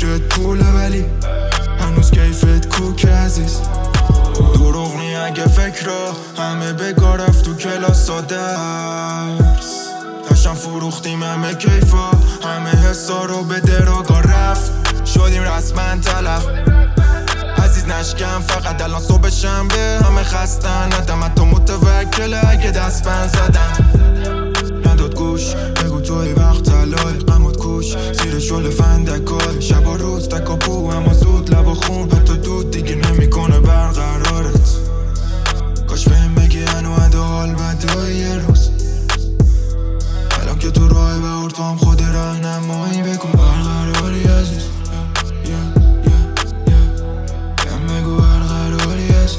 فکرت پوله ولی هنوز کیفت کوک عزیز. دروغ نی اگه فکر را همه بگاه رفت تو کلاس و درس. داشتم فروختیم همه کیفا، همه حسا رو به دراگاه رفت. شدیم رسما طلب عزیز نشکم، فقط الان صبح شنبه همه خستن. ندم حتی متوکله اگه دست بند زدم. نداد گوش بگو توی وقت تلای قمات کوش زیر شل فندکای. شب و روز تکاپو اما زود لب و خون، حتی دود دیگه نمیکنه برقرارت. کاش بهم بگی انو حال بدای یه روز. الان که تو راه بهار تو هم خود راهنمایی بکن برقراری عزیز. بگو برقراری عزیز.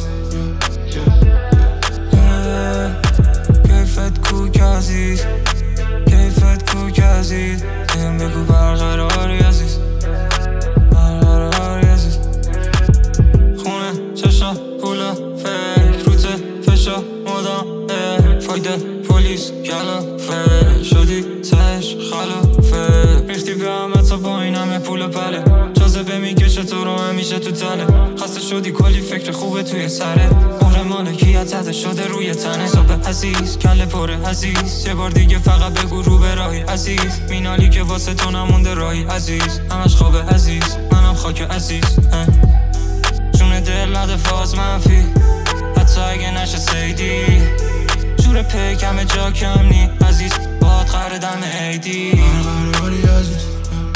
کیفت کوک عزیز، کیفت کوک عزیز. بگو برقراری عزیز، برقراری عزیز. خونه چشا پولا فکر روته فشا مدام فایده پلیس کلافه شدی تش خلافه. ریختی به همه تا با این همه پول پله، جاذبه میکشه تو رو همیشه تو تله. خسته شدی کلی فکر خوبه توی سرت، مهر مالکیت زده شده روی تنه. صبح عزیز کله پره عزیز، یه بار دیگه فقط بگو رو به راهی عزیز. مینالی که واسه تو نمونده راهی عزیز، همش خوابه عزیز منم خاک عزیز. جون دل نده فاز منفی حتی اگه نشه سیدی. جور پیک همه جا کم نی عزیز، باید قرار دم عیدی. برقراری عزیز.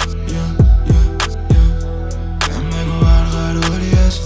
بگو برقراری عزیز.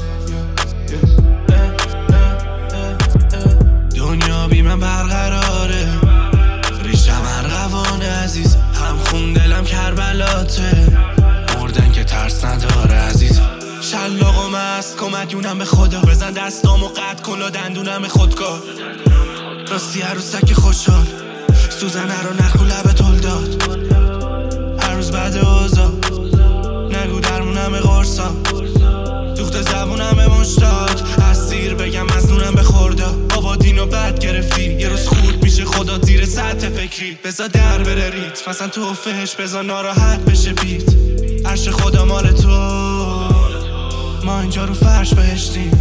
دنیا بی من برقراره، ریشم ارغوانه عزیز. هم خون دلم کربلاته، مردن که ترس نداره عزیز. شلاق و مست کمکیونم به خدا، بزن دستامو قطع کن و دندونم خودکار. راستی عروسک خوشحال سوزنه رو نخو لبت هل داد. هر روز بعد اوضاع نگو درمونم قرصا، دوخت زبونم مشتاق. از سیر بگم مزنونم به خوردا. بابا دینو بد گرفتی، یه روز خورد میشه خدا زیر سطح فکری. بزا در بره ریت مثلا توفهش، بزا ناراحت بشه بیت. عرش خدا مال تو، ما اینجا رو فرش بهشتیم.